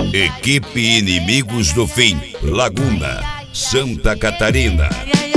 Equipe Inimigos do Fim, Laguna, Santa Catarina.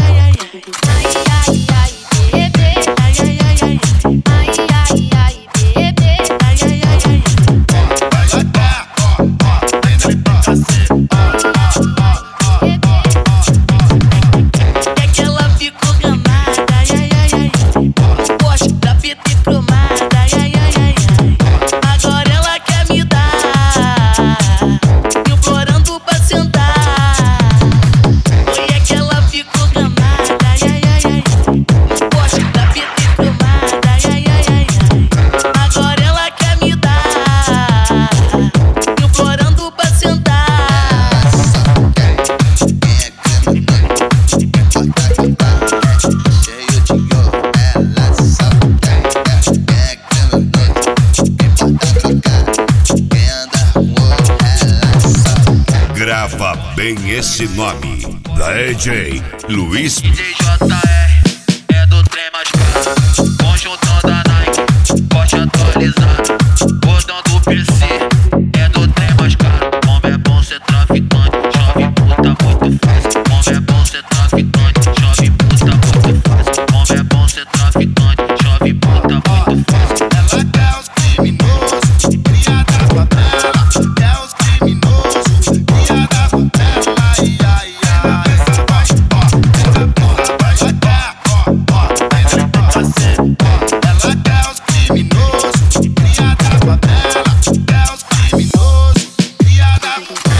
Grava bem esse nome, DJ Luiz. DJ JR é do trem mais caro, conjuntão da Nike, Porsche atualizado, bordão do PC, é do trem mais caro. Como é bom ser traficante, chove puta muito fácil. Como é bom ser traficante, chove puta muito fácil. Como é bom ser traficante, chove puta muito fácil. Ela quer os criminosos, cria da favela. Quer os criminosos, cria da favela. Essa vai, essa porra vai chegar, ela quer os criminosos, cria da favela. Quer os criminosos, cria da favela.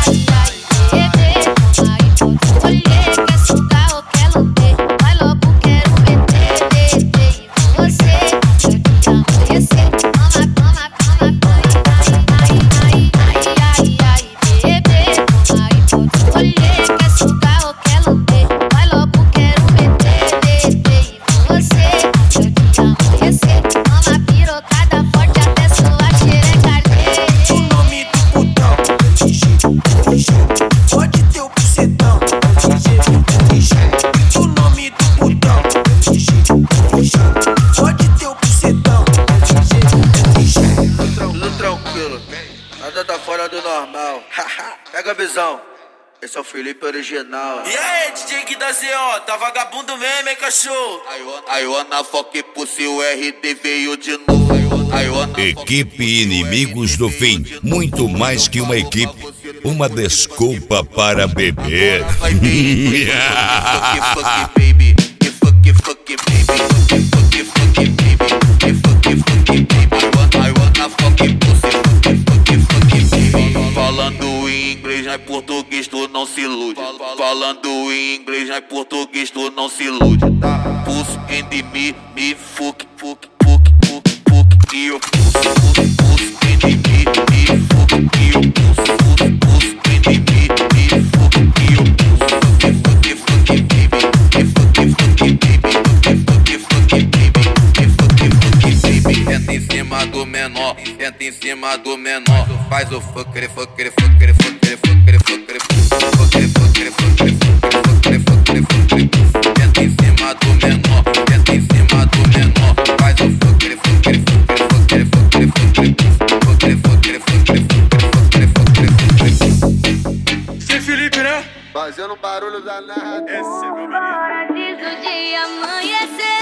Quer sugar ou quer lamber, vai logo quero meter você. Eu te amanhecer, quer sugar ou quer lamber, vai logo quero meter você. Eu te amanhecer, mama pirocada forte até sua xereca arder. O nome do putão, pode ter o bucetão, o nome do putão, pode ter o bucetão. Tudo tranquilo, nada tá fora do normal. Pega a visão, esse é o Felipe original. E aí, DJ que da ZO, tá vagabundo mesmo, hein, cachorro? I wanna fuck pussy, o RD veio de novo. Equipe Inimigos do Fim, muito mais que uma equipe, uma desculpa para beber. Fuck baby, fuck baby, I wanna fuck pussy, fuck baby. Falando em inglês, não é português, tu não se ilude. Falando em inglês, não é português, tu não se ilude. Pussy and me fuck, e eu pussy and me fuck, e eu pussy and me fuck, e eu fuck baby. Tenta em cima do menor, tenta em cima do menor. Faz o fucker. Tenta em cima do menor, tenta em cima do menor. Faz o fucker. Sem Felipe, né? Fazendo barulho danado. Esse é meu menino. Hora disso de amanhecer.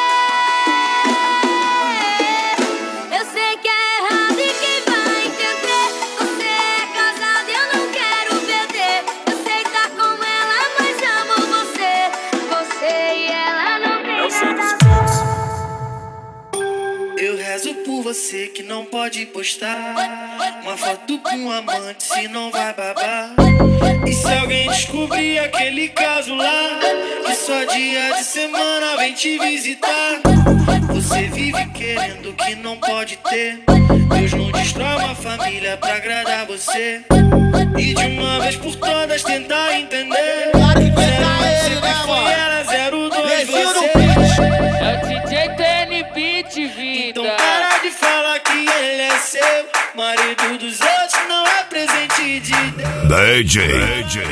Eu sei que é errado e quem vai entender. Você é casado e eu não quero perder. Eu sei tá com ela, mas amo você. Você e ela não tem nada. Eu rezo por você que não pode postar uma foto com um amante, se não vai babar. E se alguém descobrir aquele caso lá, que só dia de semana vem te visitar. Você vive querendo que não pode ter. Deus não destrói uma família pra agradar você. E de uma vez por todas tentar entender. 01 sempre foi ela, 02 você. É o DJ TN Beat, vida. Então para de falar que ele é seu. Marido dos outros não é presente de Deus. DJ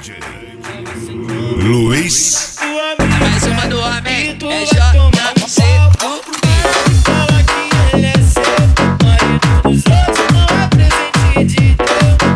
Luiz. Mais uma do homem, é JC. Fala que ele é seu. Marido dos outros não é presente de Deus.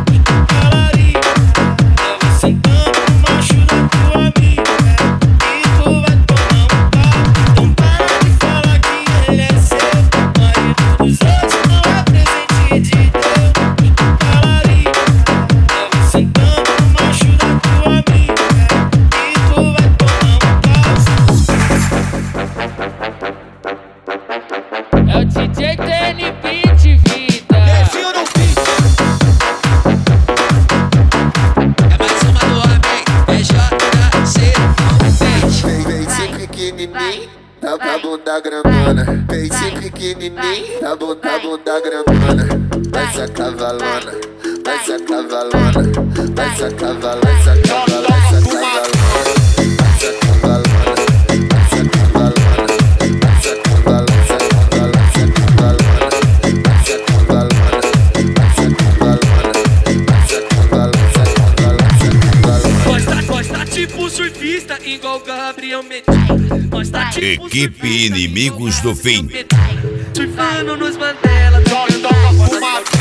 pequenininho, tá bunda grandona. Vai se cavalona, vai se cavalona, vai se cavalona, vai se cavalona, vai se cavalona. Tipo surfista, igual Gabriel Medina. Equipe Inimigos do Fim. Surfando nos Mandela.